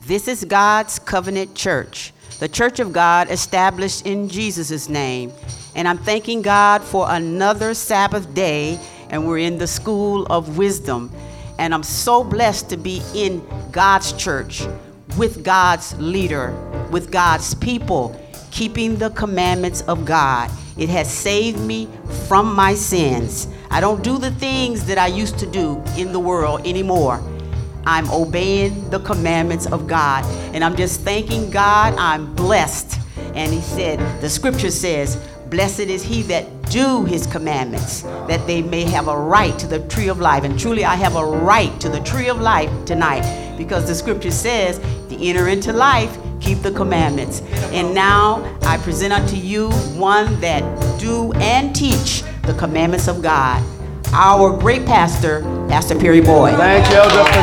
This is God's covenant church, the church of God established in Jesus' name. And I'm thanking God for another Sabbath day, and we're in the school of wisdom. And I'm so blessed to be in God's church with God's leader, with God's people, keeping the commandments of God. It has saved me from my sins. I don't do the things that I used to do in the world anymore. I'm obeying the commandments of God, and I'm just thanking God. I'm blessed. And he said, the scripture says, blessed is he that do his commandments, that they may have a right to the tree of life. And truly, I have a right to the tree of life tonight, because the scripture says, to enter into life, keep the commandments. And now I present unto you one that do and teach the commandments of God. Our great pastor, Pastor Perry Boyd. Thank you,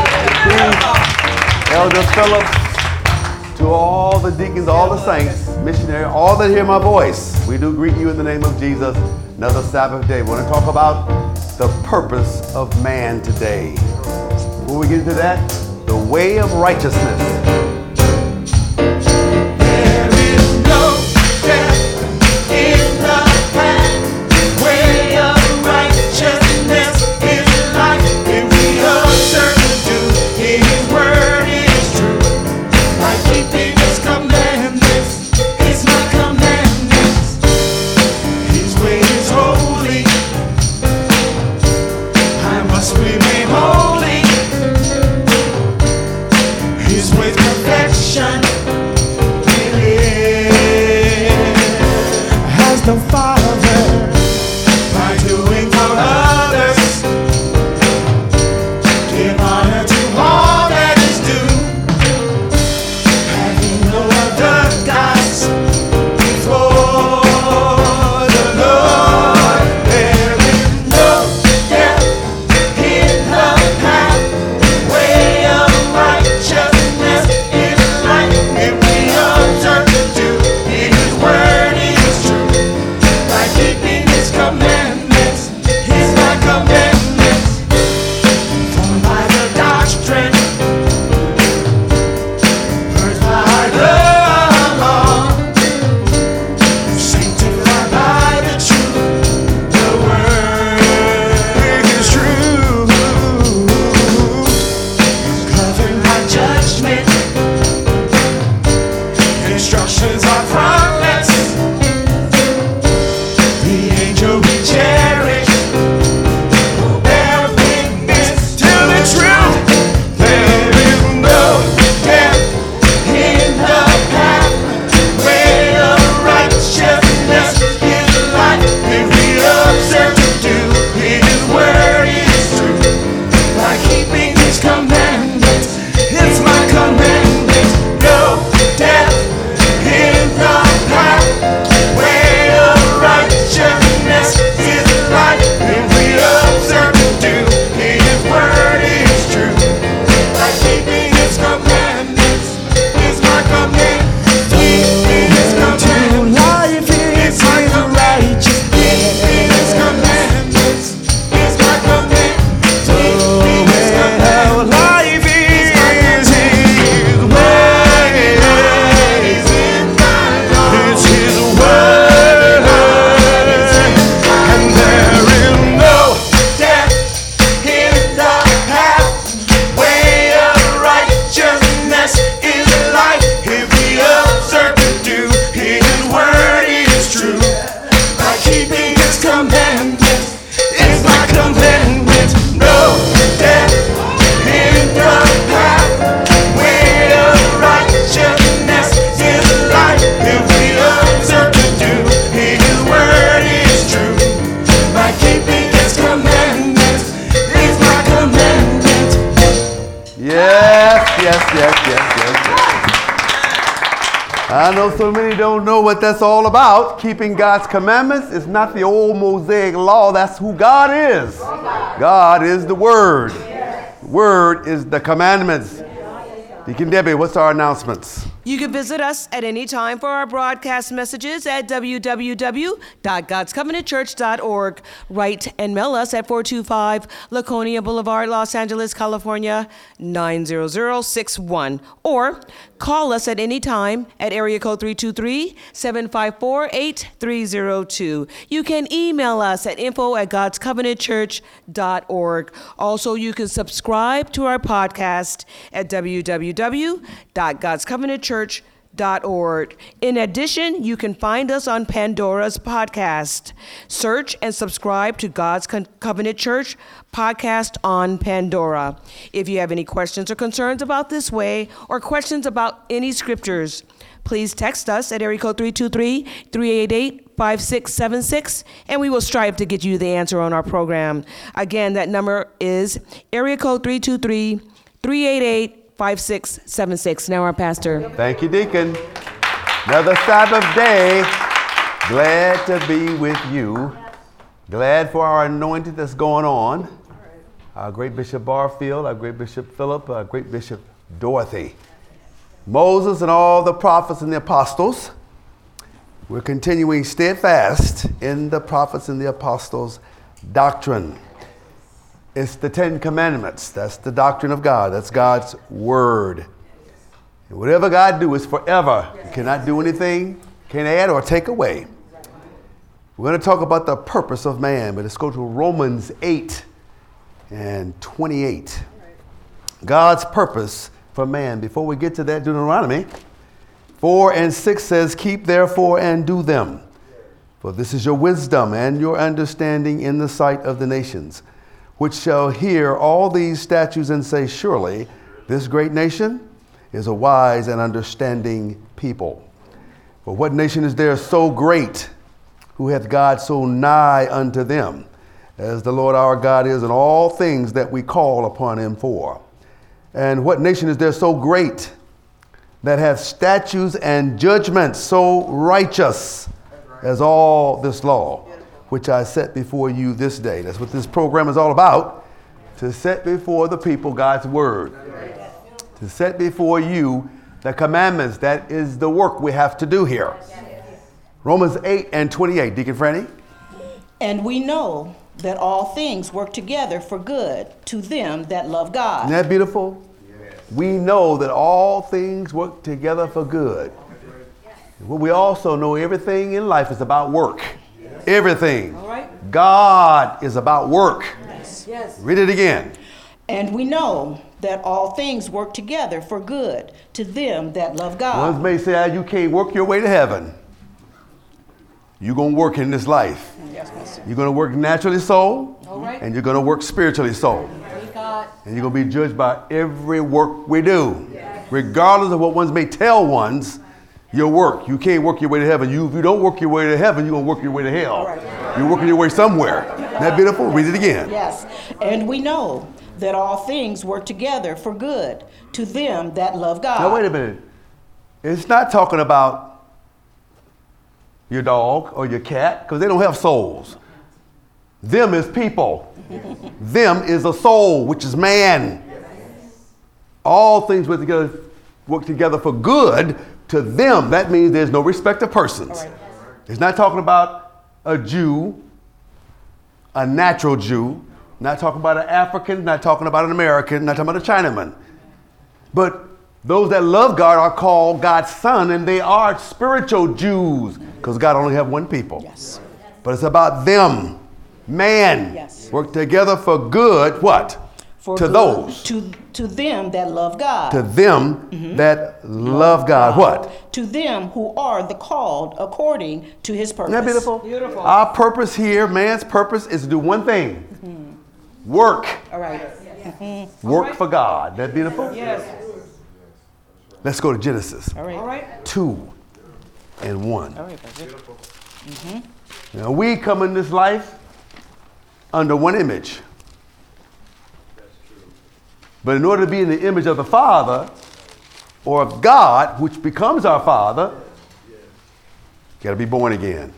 Elder Phillips, to all the deacons, all the saints, missionaries, all that hear my voice. We do greet you in the name of Jesus. Another Sabbath day. We want to talk about the purpose of man today. Before we get into that, the way of righteousness. I know so many don't know what that's all about. Keeping God's commandments is not the old Mosaic law. That's who God is. God is the Word. The Word is the commandments. Deacon Debbie, what's our announcements? You can visit us at any time for our broadcast messages at www.godscovenantchurch.org. Write and mail us at 425 Laconia Boulevard, Los Angeles, California, 90061. Or call us at any time at area code 323-754-8302. You can email us at info@godscovenantchurch.org. Also, you can subscribe to our podcast at www.godscovenantchurch.org. In addition, you can find us on Pandora's podcast. Search and subscribe to God's Covenant Church podcast on Pandora. If you have any questions or concerns about this way or questions about any scriptures, please text us at area code 323-388-5676, and we will strive to get you the answer on our program. Again, that number is area code 323-388-5676. Now our pastor. Thank you, Deacon. Another Sabbath day. Glad to be with you. Glad for our anointing that's going on. Our great Bishop Barfield, our great Bishop Philip, our great Bishop Dorothy. Moses and all the prophets and the apostles. We're continuing steadfast in the prophets and the apostles' doctrine. It's the 10 Commandments. That's the doctrine of God. That's God's word. And whatever God do is forever. You cannot do anything, can't add or take away. We're going to talk about the purpose of man, but let's go to Romans 8:28. God's purpose for man. Before we get to that, Deuteronomy 4:6 says, "Keep therefore and do them, for this is your wisdom and your understanding in the sight of the nations, which shall hear all these statutes and say, surely this great nation is a wise and understanding people. For what nation is there so great, who hath God so nigh unto them, as the Lord our God is in all things that we call upon him for? And what nation is there so great, that hath statutes and judgments so righteous as all this law, which I set before you this day?" That's what this program is all about, to set before the people God's word. To set before you the commandments. That is the work we have to do here. Romans 8:28, Deacon Franny. "And we know that all things work together for good to them that love God." Isn't that beautiful? We know that all things work together for good. Well, we also know everything in life is about work. Everything. All right. God is about work. Yes. Read it again. "And we know that all things work together for good to them that love God." Ones may say, you can't work your way to heaven. You're going to work in this life. Yes, Master. You're going to work naturally so, All right. and you're going to work spiritually so. Praise God. And you're going to be judged by every work we do. Regardless of what ones may tell ones, your work. You can't work your way to heaven. If you don't work your way to heaven, you're going to work your way to hell. Right. You're working your way somewhere. Isn't that beautiful? Read it again. Yes. "And we know that all things work together for good to them that love God." Now, wait a minute. It's not talking about your dog or your cat, because they don't have souls. Them is people. Them is a soul, which is man. All things work together for good to them. That means there's no respect of persons. Right. It's not talking about a Jew, a natural Jew, not talking about an African, not talking about an American, not talking about a Chinaman. But those that love God are called God's son, and they are spiritual Jews, because God only have one people. Yes. But it's about them. Man. Yes. Work together for good, what? For to good those. to them that love God. To them that love God. What? To them who are the called according to his purpose. Isn't that beautiful? Beautiful. Our purpose here, man's purpose, is to do one thing. Work. All right. Work for God. Isn't that beautiful? Yes. Let's go to Genesis All right. 2:1. All right, Pastor. Now we come in this life under one image. But in order to be in the image of the Father or of God, which becomes our Father, you got to be born again.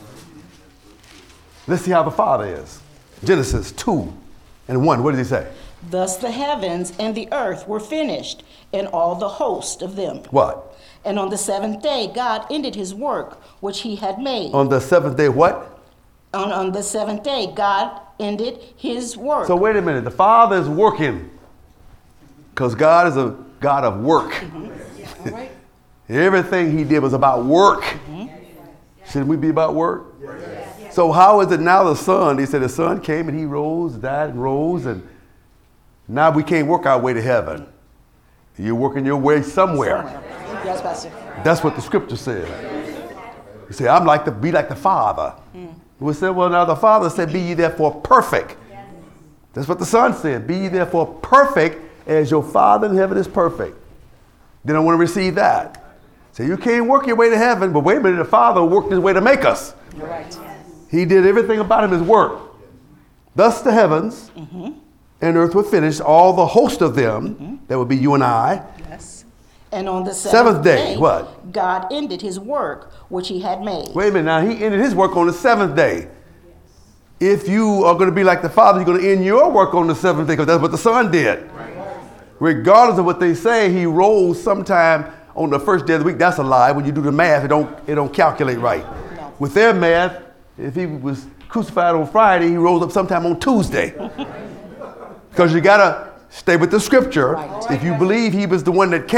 Let's see how the Father is. Genesis 2:1. What does he say? Thus the heavens and the earth were finished, and all the host of them. What? And on the seventh day God ended his work which he had made. On the seventh day, what? On the seventh day God ended his work. So wait a minute. The Father is working because God is a God of work. All right. Everything he did was about work. Shouldn't we be about work? Yes. So how is it now the Son? They said the Son came and he rose, died and rose, and now we can't work our way to heaven. You're working your way somewhere. Yes, Pastor. That's what the scripture says. You say, be like the Father. We said, well, now the Father said, be ye therefore perfect. That's what the Son said. Be ye therefore perfect as your Father in heaven is perfect. They don't want to receive that. So you can't work your way to heaven, but wait a minute, the Father worked his way to make us. You're right. He did everything about him, his work. Thus the heavens and earth were finished, all the host of them, that would be you and I. Yes. And on the Seventh day, what? God ended his work which he had made. Wait a minute, now he ended his work on the seventh day. If you are going to be like the Father, you're going to end your work on the seventh day because that's what the Son did. Regardless of what they say, he rose sometime on the first day of the week. That's a lie. When you do the math, it don't calculate right. No. With their math, if he was crucified on Friday, he rose up sometime on Tuesday. Because you got to stay with the scripture. Right. If you believe he was the one that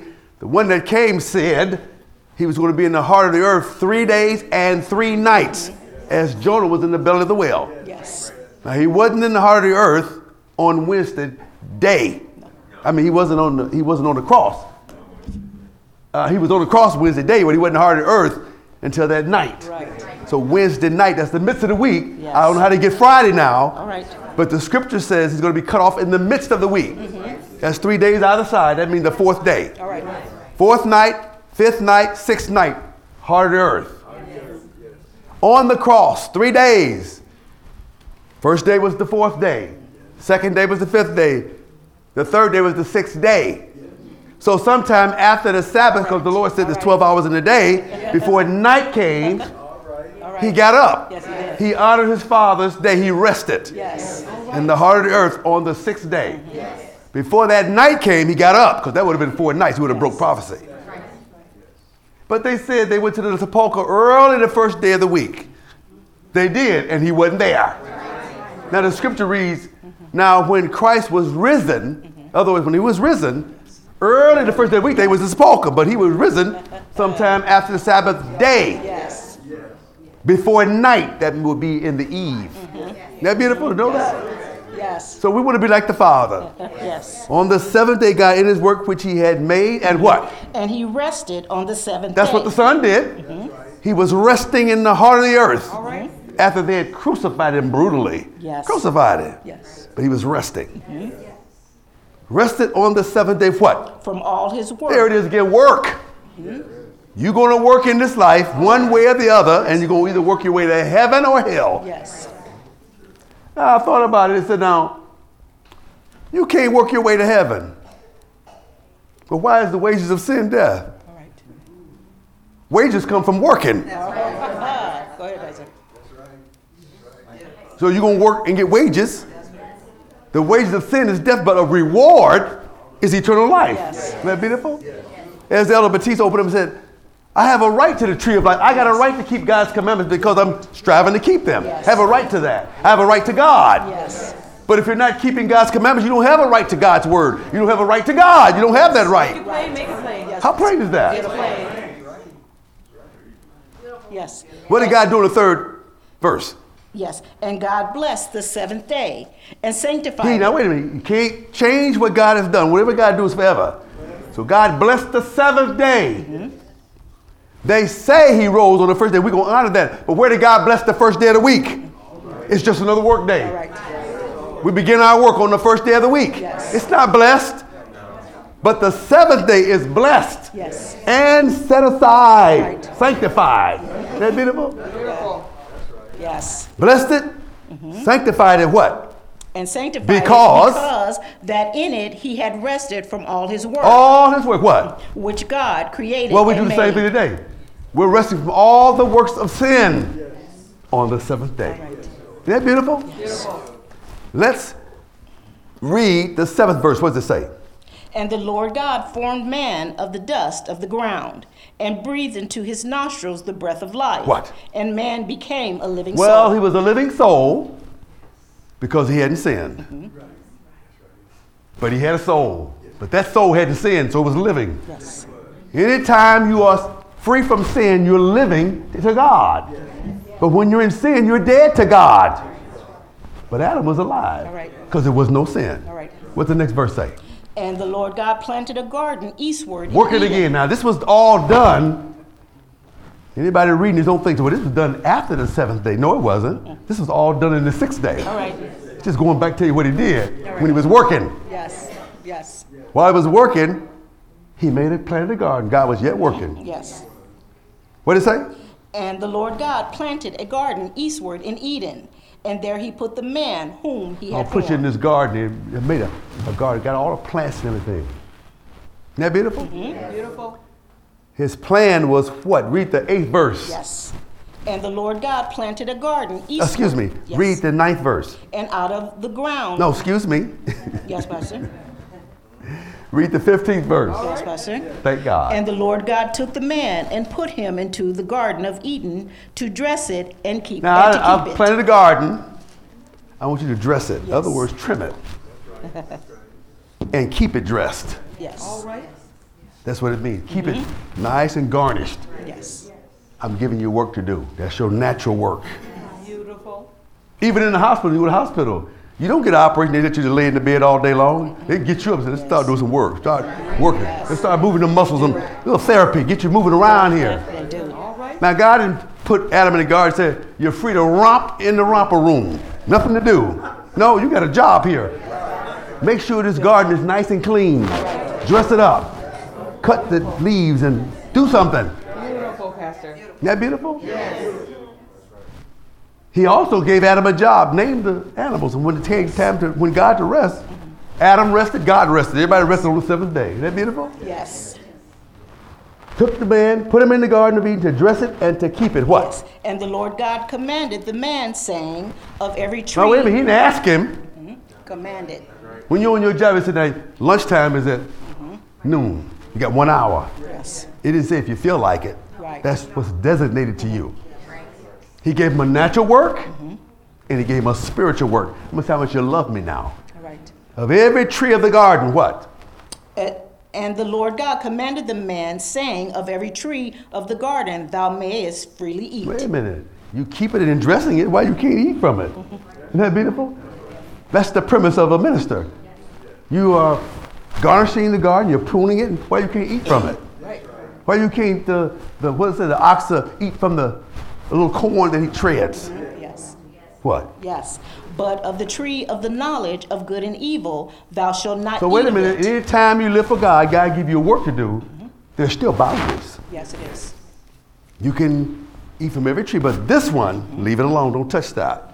came said he was going to be in the heart of the earth 3 days and 3 nights, as Jonah was in the belly of the whale. Yes. Now, he wasn't in the heart of the earth on Wednesday day. I mean, he wasn't on the cross. He was on the cross Wednesday day, but he wasn't in the heart of the earth until that night. Right. So Wednesday night, that's the midst of the week. Yes. I don't know how to get Friday now. All right. But the scripture says he's going to be cut off in the midst of the week. That's 3 days either side. That means the fourth day. All right. Fourth night, fifth night, sixth night, heart of the earth. On the cross, 3 days. First day was the fourth day. Second day was the fifth day. The third day was the sixth day. So sometime after the Sabbath, because the Lord said there's 12 hours in a day, before night came, he got up. Yes, he did. He honored his Father's day. He rested Yes. in the heart of the earth on the sixth day. Before that night came, he got up, because that would have been 4 nights. He would have broke prophecy. But they said they went to the sepulchre early the first day of the week. They did, and he wasn't there. Now the scripture reads, now when Christ was risen, in other words, when he was risen, early the first day of the week, they was the sepulchre, but he was risen sometime after the Sabbath day. Yes. Before night, that would be in the eve. Isn't that beautiful to know that? Yes. So we want to be like the Father. Yes. On the seventh day, God in his work which he had made, and what? And he rested on the seventh That's day. what the Son did. He was resting in the heart of the earth. All right. After they had crucified him brutally. Yes. Crucified him. Yes. But he was resting. Rested on the seventh day, what? From all his work. There it is again, work. You're going to work in this life one way or the other, and you're going to either work your way to heaven or hell. Yes. Now, I thought about it and said, now, you can't work your way to heaven. But why is the wages of sin death? All right. Wages come from working. Go ahead, Isaac. So you're going to work and get wages. The wages of sin is death, but a reward is eternal life. Yes. Isn't that beautiful? As the Elder Batista opened up and said, I have a right to the tree of life. I got a right to keep God's commandments because I'm striving to keep them. Yes. I have a right to that. I have a right to God. Yes. But if you're not keeping God's commandments, you don't have a right to God's word. You don't have a right to God. You don't have that right. Make it plain. Yes. How plain is that? Yes. What did God do in the third verse? Yes. And God blessed the seventh day and sanctified Now it. wait a minute. You can't change what God has done. Whatever God does forever. So God blessed the seventh day. They say he rose on the first day. We're going to honor that. But where did God bless the first day of the week? It's just another work day. All right. We begin our work on the first day of the week. Yes. It's not blessed. But the seventh day is blessed. Yes. And set aside. Right. Sanctified. Isn't that beautiful? Yes. Blessed it. Sanctified it what? And sanctified Because- it because that in it he had rested from all his work, All his work. What? which God created Well, we do and the same thing made. today. We're resting from all the works of sin on the seventh day. Right. Isn't that beautiful? Yes. Let's Read the 7th verse. What does it say? And the Lord God formed man of the dust of the ground and breathed into his nostrils the breath of life. What? And man became a living Well, soul. he was a living soul because he hadn't sinned. But he had a soul. But that soul hadn't sinned, so it was living. Yes. Anytime you are free from sin, you're living to God. But when you're in sin, you're dead to God. But Adam was alive All right. because there was no sin. All right. What's the next verse say? And the Lord God planted a garden eastward. in Work it Eden. again. Now, this was all done. Anybody reading this don't think, well, this was done after the 7th day. No, it wasn't. This was all done in the 6th day. All right. Just going back to you what he did All right. when he was working. Yes. Yes. While he was working, he planted a garden. God was yet working. Yes. What did it say? And the Lord God planted a garden eastward in Eden, and there he put the man whom he I'll had put you in formed. this garden. He made a garden, got all the plants and everything. Isn't that beautiful? Beautiful. His plan was what? Read the 8th verse. Yes. And the Lord God planted a garden eastward. Excuse me. Yes. Read the 9th verse. And out of the ground. No, excuse me. Yes, Pastor. Read the 15th verse. Yes, Pastor. Thank God. And the Lord God took the man and put him into the garden of Eden to dress it and keep, Now, and to I've keep it. planted a garden. I want you to dress it. In Yes. other words, trim it. And keep it dressed. Yes. All right. That's what it means. Keep it nice and garnished. Yes. I'm giving you work to do. That's your natural work. Beautiful. Even in the hospital, you go to the hospital. You don't get an operation, they let you to lay in the bed all day long. They get you up and say, let's start doing some work. Start working. Let's start moving the muscles and little therapy. Get you moving around here. They do. All right. Now, God didn't put Adam in the garden and said, you're free to romp in the romper room. Nothing to do. No, you got a job here. Make sure this garden is nice and clean. Dress it up. Cut the leaves and do something. Beautiful, Pastor. Isn't that beautiful? Yes. He also gave Adam a job, named the animals. And when it came time to, when God to rest, Adam rested, God rested. Everybody rested on the 7th day. Isn't that beautiful? Yes. Took the man, put him in the Garden of Eden to dress it and to keep it. What? Yes. And the Lord God commanded the man, saying, of every tree. Now, wait a minute. He didn't ask him. Commanded. When you're on your job, it said that lunchtime is at noon. You got 1 hour. Yes. It didn't say if you feel like it. Right. That's what's designated to you. He gave him a natural work, and he gave him a spiritual work. I'm going to tell how much you love me now. All right. Of every tree of the garden, what? And the Lord God commanded the man, saying, of every tree of the garden thou mayest freely eat. Wait a minute. You keep it and dressing it, why you can't eat from it? Isn't that beautiful? That's the premise of a minister. You are garnishing the garden, you're pruning it, and why you can't eat from it? Why you can't, the ox eat from the little corn that he treads? Yes. What? Yes. But of the tree of the knowledge of good and evil thou shalt not eat. So wait a of minute, it. anytime you live for God, God give you work to do, there's still boundaries. Yes, it is. You can eat from every tree, but this one, leave it alone, don't touch that.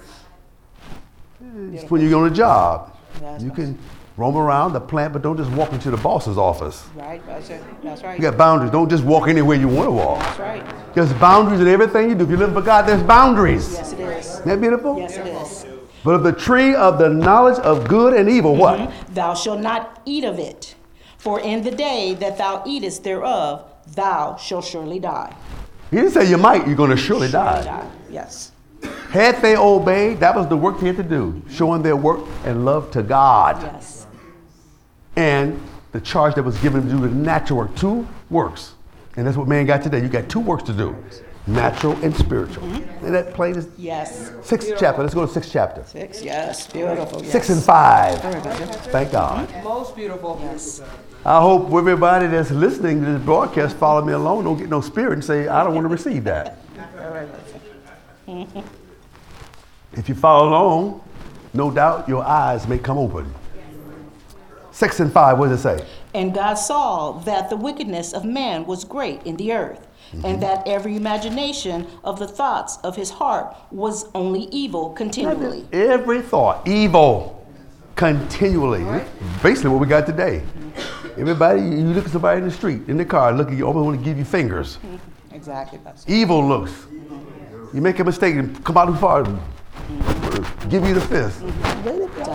It's when you're on a job. Yes, You can roam around the plant, but don't just walk into the boss's office. Right, that's right. You got boundaries. Don't just walk anywhere you want to walk. That's right. There's boundaries in everything you do. If you live for God, there's boundaries. Yes, it is. Isn't that beautiful? Yes, it is. But of the tree of the knowledge of good and evil, what? Thou shalt not eat of it, for in the day that thou eatest thereof, thou shalt surely die. He didn't say you might, you're going to surely die. Yes. Had they obeyed, that was the work they had to do, showing their work and love to God. Yes. And the charge that was given to do the natural work, 2 works. And that's what man got today. You got 2 works to do, natural and spiritual. And that plain is Yes. 6th chapter. Let's go to 6th chapter. 6, yes. Beautiful. Yes. 6 and 5. All right, Pastor. Thank God. Most beautiful. Yes. I hope everybody that's listening to this broadcast follow me along, don't get no spirit and say, I don't want to receive that. All right, Pastor. If you follow along, no doubt your eyes may come open. 6 and 5, what does it say? And God saw that the wickedness of man was great in the earth, and that every imagination of the thoughts of his heart was only evil continually. Every thought, evil, continually. Right. Basically what we got today. Everybody, you look at somebody in the street, in the car, look at you, almost want to give you fingers. Exactly, Pastor. Evil looks. You make a mistake and come out too far, give you the fist.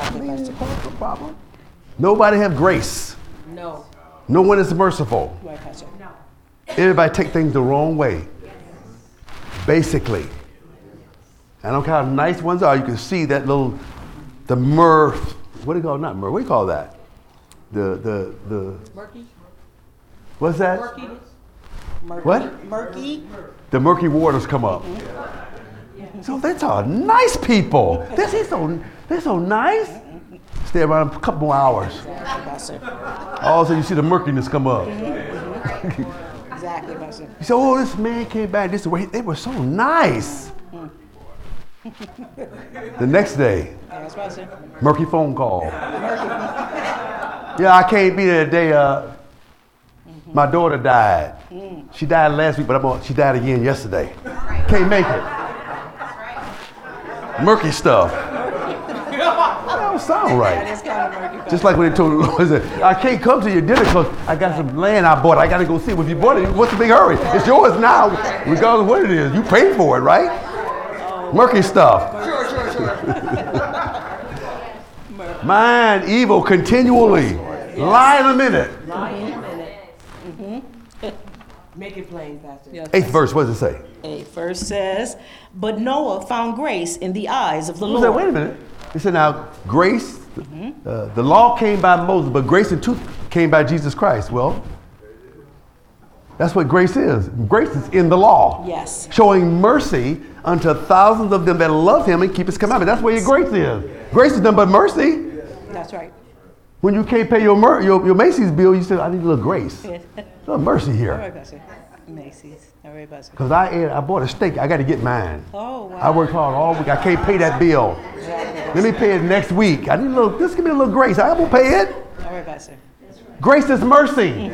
Exactly, Pastor. No problem. Nobody have grace. No. No one is merciful. Right, Pastor. Everybody take things the wrong way. Basically. I don't care how nice ones are. You can see that the myrrh. What do you call it? Not myrrh. What do you call that? The Murky? what's that? Murky? What? Murky. The murky waters come up. So that's all nice people. They're so nice. Stay around a couple more hours. Exactly, Pastor. All of a sudden you see the murkiness come up. Exactly, Pastor. You say, oh, this man came back this way. They were so nice. The next day, Yes, Pastor. murky phone call. Yeah, I can't be there today. My daughter died. She died last week, but she died again yesterday. Can't make it. Murky stuff. That don't sound That right. is kind of murky, Pastor. Just like when they told the Lord, said, I can't come to your dinner because I got some land I bought. I got to go see it. If you bought it, what's the big hurry? It's yours now, regardless of what it is. You paid for it, right? Murky stuff. Sure. Mind evil continually. Lie in a minute. Make it plain, Pastor. Yes, 8th verse, what does it say? 8th verse says, but Noah found grace in the eyes of the Who Lord. said, wait a minute. It said, now, grace, the law came by Moses, but grace and truth came by Jesus Christ. Well, that's what grace is. Grace is in the law. Yes. Showing mercy unto thousands of them that love him and keep his commandments. That's where your grace is. Grace is nothing but mercy. That's right. When you can't pay your Macy's bill, you say, I need a little grace. A little mercy All here. right, Pastor. Macy's. All right, Pastor. Because I bought a steak. I got to get mine. Oh, wow. I worked hard all week. I can't pay that bill. Exactly. Let me pay it next week. I need just give me a little grace. I won't pay it. All right, Pastor. Grace is mercy.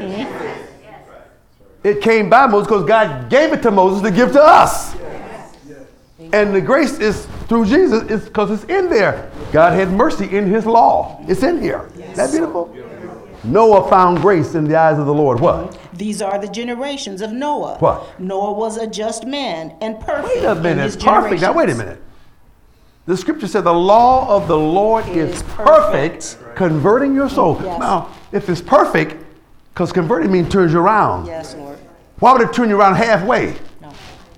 It came by Moses because God gave it to Moses to give to us. And the grace is through Jesus is because it's in there. God had mercy in his law. It's in here. Isn't that beautiful? Noah found grace in the eyes of the Lord. What? These are the generations of Noah. What? Noah was a just man and perfect Wait a in minute. his Perfect. Now wait a generations. minute. The scripture said the law of the Lord is perfect, converting your soul. Yes. Now, if it's perfect, because converting means turns you around. Yes, Lord. Why would it turn you around halfway? No.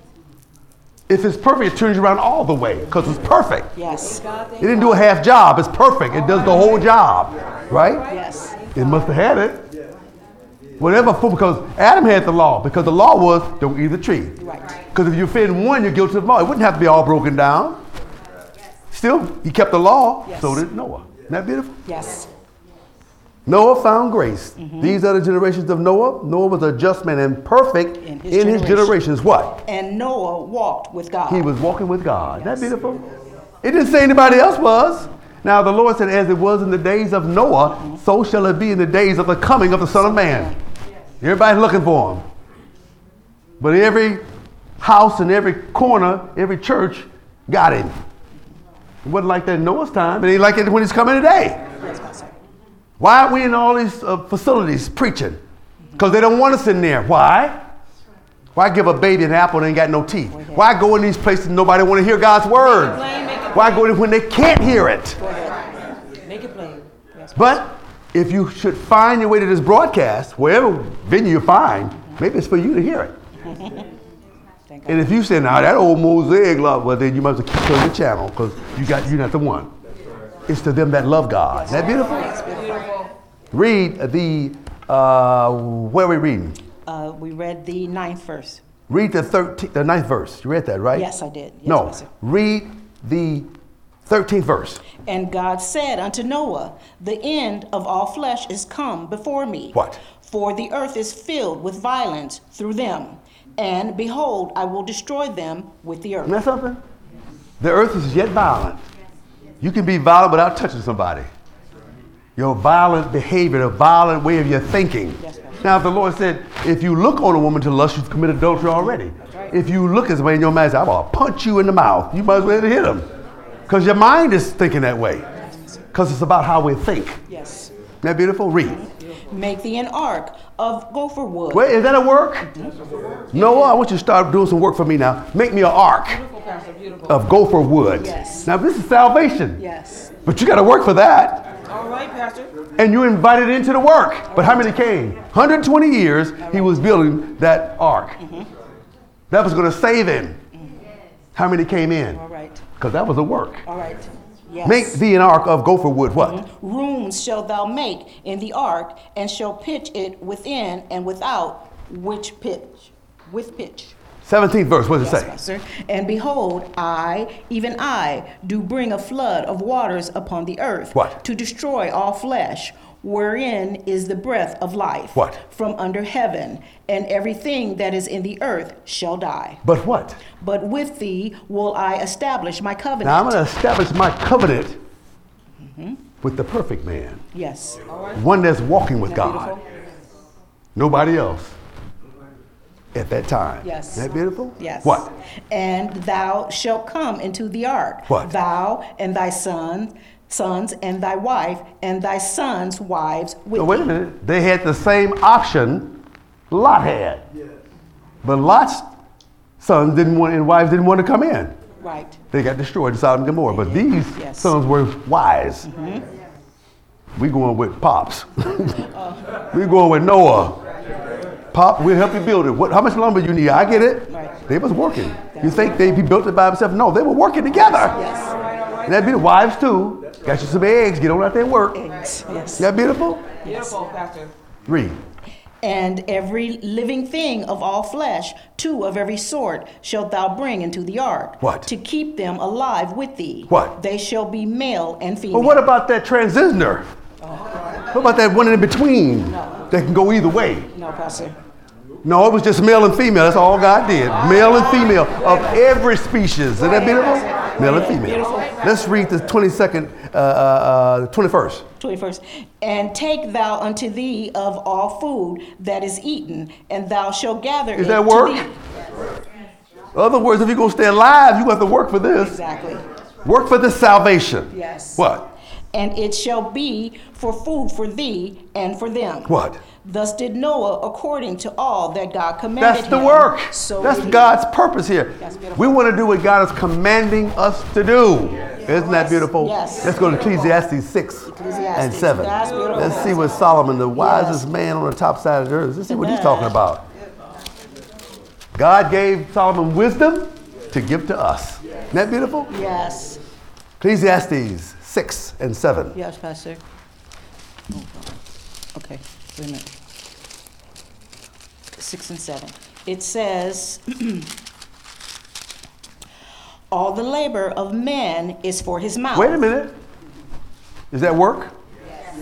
If it's perfect, it turns you around all the way because it's perfect. Yes. It didn't do a half job. It's perfect. It does the whole job, right? Yes. It must have had it. Whatever, because Adam had the law, because the law was don't eat the tree. Right. Because if you offend one, you're guilty of them all. It wouldn't have to be all broken down. Still, he kept the law, Yes. so did Noah. Isn't that beautiful? Yes. Noah found grace. These are the generations of Noah. Noah was a just man and perfect in his generations. What? And Noah walked with God. He was walking with God. Isn't that beautiful? It didn't say anybody else was. Now the Lord said, as it was in the days of Noah, so shall it be in the days of the coming of the Son of Man. Everybody's looking for him. But every house and every corner, every church got him. It wasn't like that in Noah's time. It ain't like it when he's coming today. Why are we in all these facilities preaching? Because they don't want us in there. Why? Why give a baby an apple and ain't got no teeth? Why go in these places and nobody want to hear God's word? Why go in when they can't hear it? Make it plain. But if you should find your way to this broadcast, wherever venue you find, maybe it's for you to hear it. And if you say, now that old Mosaic love, well then you must keep turning the channel because you're not the one. It's to them that love God. Isn't that beautiful? Read the, where are we reading? We read the 9th verse. Read the 9th verse. You read that, right? Yes, I did. Yes, No, Pastor. read the 13th verse. And God said unto Noah, the end of all flesh is come before me. What? For the earth is filled with violence through them. And behold, I will destroy them with the earth. Isn't that something? The earth is yet violent. You can be violent without touching somebody. Your violent behavior, the violent way of your thinking. Yes, Pastor. Now, if the Lord said, if you look on a woman to lust, you've committed adultery already. right. If you look at somebody in your mind and say, I'm going to punch you in the mouth, you might as well hit him. Because your mind is thinking that way. Because it's about how we think. Yes. Isn't that beautiful? Read. Make thee an ark of gopher wood. Wait, is that a work? Noah, I want you to start doing some work for me now. Make me an ark of gopher wood. Yes. Now this is salvation. Yes. But you got to work for that. All right, Pastor. And you invited into the work. But how many came? 120 years he was building that ark. That was going to save him. How many came in? All right. Because that was a work. All right. Yes. Make thee an ark of gopher wood. What? Rooms shalt thou make in the ark, and shall pitch it within and without, with pitch. 17th verse, what does it Yes, say? Pastor. And behold, I, even I, do bring a flood of waters upon the earth. What? To destroy all flesh, wherein is the breath of life. What? From under heaven, and everything that is in the earth shall die. But what? But with thee will I establish my covenant. Now I'm going to establish my covenant with the perfect man. Yes. One that's walking with Isn't that God. beautiful? Nobody else at that time. Yes. Isn't that beautiful? Yes. What? And thou shalt come into the ark. What? Thou and thy sons and thy wife and thy sons' wives with So wait a thee. minute. They had the same option Lot had. But Lot's sons didn't want and wives didn't want to come in. Right. They got destroyed in Sodom and Gomorrah. But these Yes. sons were wise. We going with Pops. We going with Noah. Pop, we'll help you build it. How much lumber you need? I get it. Right. They was working. You think he built it by himself? No, they were working together. Yes. And that'd be the wives too. Got you some eggs. Get on out there and work. Eggs. Yes. Isn't that beautiful? Beautiful, Pastor. Read. And every living thing of all flesh, two of every sort, shalt thou bring into the ark. What? To keep them alive with thee. What? They shall be male and female. But what about that transitioner? What about that one in between that can go either way? No, Pastor. No, it was just male and female. That's all God did. Male and female of every species. Isn't that beautiful? Male and female. Let's read the 21st. 21st. And take thou unto thee of all food that is eaten, and thou shalt gather Is it that to work? thee. In other words, if you're going to stay alive, you have to work for this. Exactly. Work for this salvation. Yes. What? And it shall be for food for thee and for them. What? Thus did Noah according to all that God commanded That's the him. work. So That's did he. God's purpose here. That's beautiful. We want to do what God is commanding us to do. Isn't that beautiful? Yes. Let's go to Ecclesiastes 6 and Ecclesiastes. 7. That's beautiful. Let's see what Solomon, the wisest man on the top side of the earth, let's see what he's talking about. God gave Solomon wisdom to give to us. Isn't that beautiful? Yes. Ecclesiastes 6 and 7. Yes, Pastor. Okay, wait a minute. 6 and 7. It says, all the labor of man is for his mouth. Wait a minute. Is that work? Yes.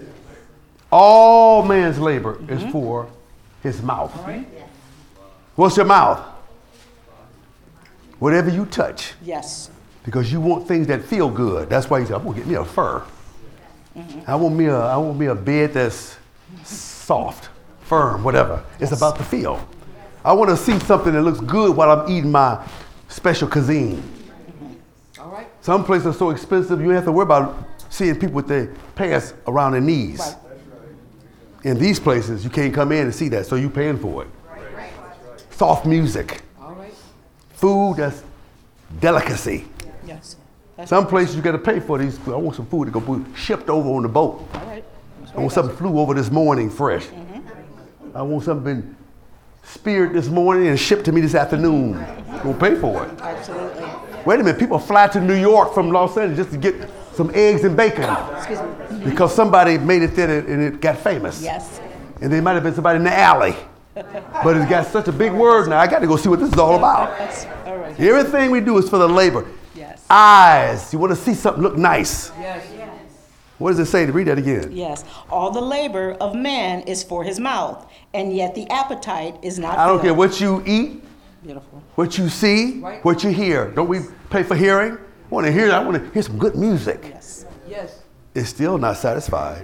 All man's labor is for his mouth. What's your mouth? Whatever you touch. Yes. Because you want things that feel good. That's why you say, I'm gonna get me a fur. I want me a bed that's soft, firm, whatever. It's about the feel. I want to see something that looks good while I'm eating my special cuisine. All right. Some places are so expensive you have to worry about seeing people with their pants around their knees. Right. In these places, you can't come in and see that, so you're paying for it. Soft music. All right. Food that's delicacy. Yes. That's Some places you got to pay for these. I want some food to go shipped over on the boat. all right. I want something flew over this morning fresh. I want something been speared this morning and shipped to me this afternoon. Gonna pay for it. Absolutely. Wait a minute, people fly to New York from Los Angeles just to get some eggs and bacon Excuse me. because somebody made it there and it got famous. Yes. And there might have been somebody in the alley. But it's got such a big word now, I got to go see what this is all about. That's all right. Everything we do is for the labor. Yes. Eyes, you want to see something look nice. Yes. What does it say? To read that again. Yes. All the labor of man is for his mouth, and yet the appetite is not I don't care filled. what you eat, Beautiful. what you see, Right. what you hear. Don't we pay for hearing? I want to hear some good music. Yes. Yes. It's still not satisfied.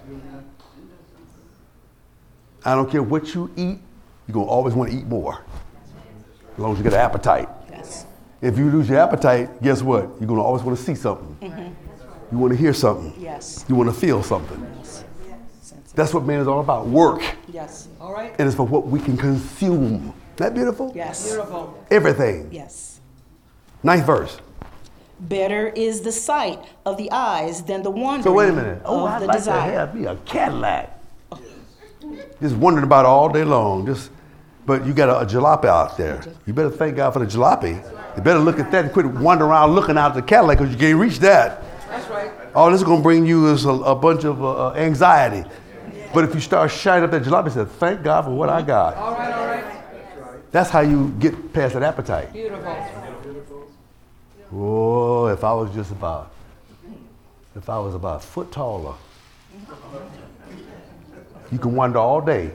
I don't care what you eat, you're going to always want to eat more. As long as you get an appetite. Yes. If you lose your appetite, guess what? You're going to always want to see something. You want to hear something. Yes. You want to feel something. That's what man is all about, work. Yes. All right. And it's for what we can consume. Isn't that beautiful? Yes. Beautiful. Everything. Yes. 9th verse. Better is the sight of the eyes than the wandering So wait a minute. of I'd the like desire. to have me a Cadillac. Just wondering about it all day long. But you got a jalopy out there. You better thank God for the jalopy. You better look at that and quit wandering around looking out at the Cadillac because you can't reach that. That's right. All this is going to bring you is a bunch of anxiety. But if you start shining up that jalopy and say, thank God for what I got. All right, all right. That's how you get past that appetite. Beautiful. Oh, if I was about a foot taller, you can wander all day.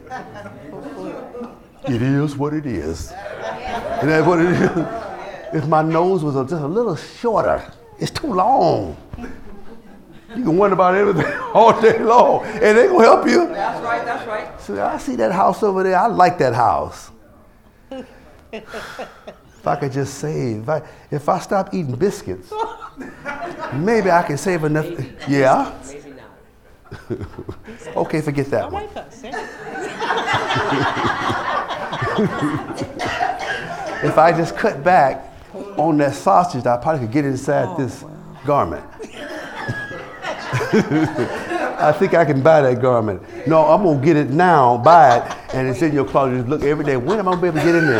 It is what it is. Isn't that what it is? If my nose was just a little shorter, it's too long. You can wonder about everything all day long, and they gonna help you. That's right, that's right. So I see that house over there. I like that house. If I could just save, if I stop eating biscuits, maybe I can save enough. Yeah. Okay, forget that one. If I just cut back on that sausage, I probably could get inside this garment. I think I can buy that garment. No, I'm gonna get it now, buy it, and it's in your closet. Just look every day. When am I gonna be able to get in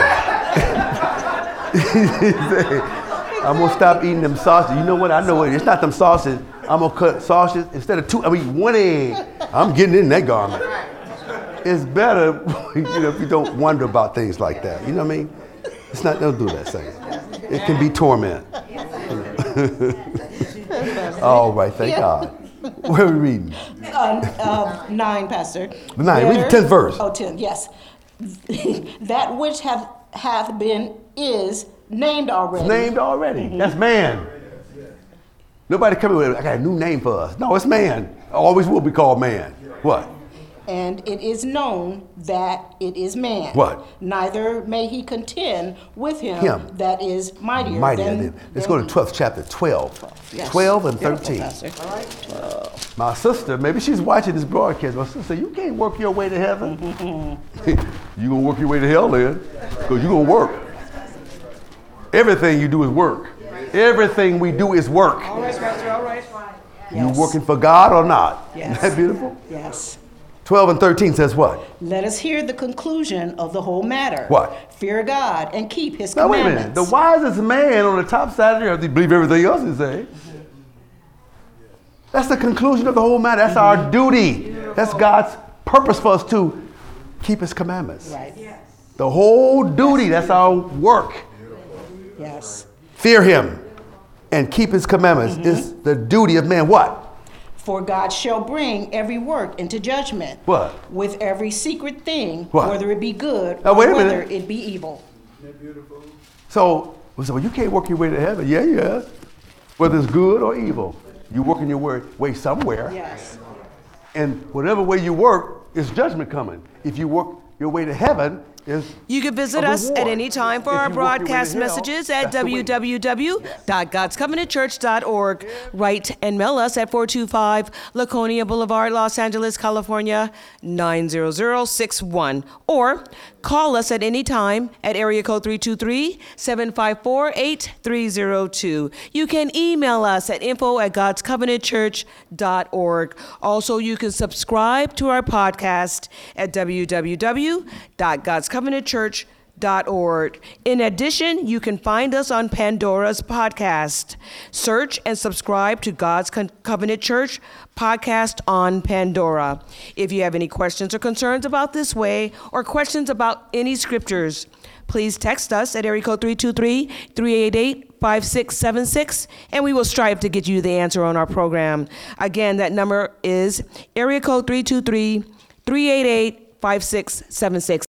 there? I'm gonna stop eating them sausages. You know what? I know what. It's not them sausages. I'm gonna cut sausages instead of 2. I mean 1 egg. I'm getting in that garment. It's better, if you don't wonder about things like that. You know what I mean? It's not. Don't do that, Saint. It can be torment. All right, thank God. Where are we reading? 9, Pastor. 9. Read the 10th verse. Oh, 10, yes. That which hath been is named already. It's named already. Mm-hmm. That's man. Nobody coming with, I got a new name for us. No, it's man. Always will be called man. What? And it is known that it is man. What? Neither may he contend with him. That is mightier than Let's go to 12th chapter, 12. Yes. 12 and Beautiful, 13. Pastor. All right. 12. My sister, maybe she's watching this broadcast. My sister, you can't work your way to heaven. You're going to work your way to hell then, because you're going to work. Everything you do is work. Everything we do is work. All right, Pastor, all right. You working for God or not? Yes. Isn't that beautiful? Yes. 12 and 13 says what? Let us hear the conclusion of the whole matter. What? Fear God and keep his Now wait a commandments. minute. The wisest man on the top side of the earth, he believe everything else he say. That's the conclusion of the whole matter. That's our duty. That's God's purpose for us to keep his commandments. Right. The whole duty, that's our work. Yes. Fear him and keep his commandments is the duty of man. What? For God shall bring every work into judgment. What? With every secret thing, What? whether it be good Now, or wait a whether minute. it be evil. So we say, well, you can't work your way to heaven. Yeah. Whether it's good or evil, you working your way somewhere. Yes. And whatever way you work, is judgment coming. If you work your way to heaven, You can visit us at any time for our broadcast messages at www.godscovenantchurch.org. Write and mail us at 425 Laconia Boulevard, Los Angeles, California, 90061. Or call us at any time at area code 323-754-8302. You can email us at info@godscovenantchurch.org. Also, you can subscribe to our podcast at www.godscovenantchurch.org. In addition, you can find us on Pandora's podcast. Search and subscribe to God's Covenant Church podcast on Pandora. If you have any questions or concerns about this way or questions about any scriptures, please text us at area code 323-388-5676, and we will strive to get you the answer on our program. Again, that number is area code 323-388-5676.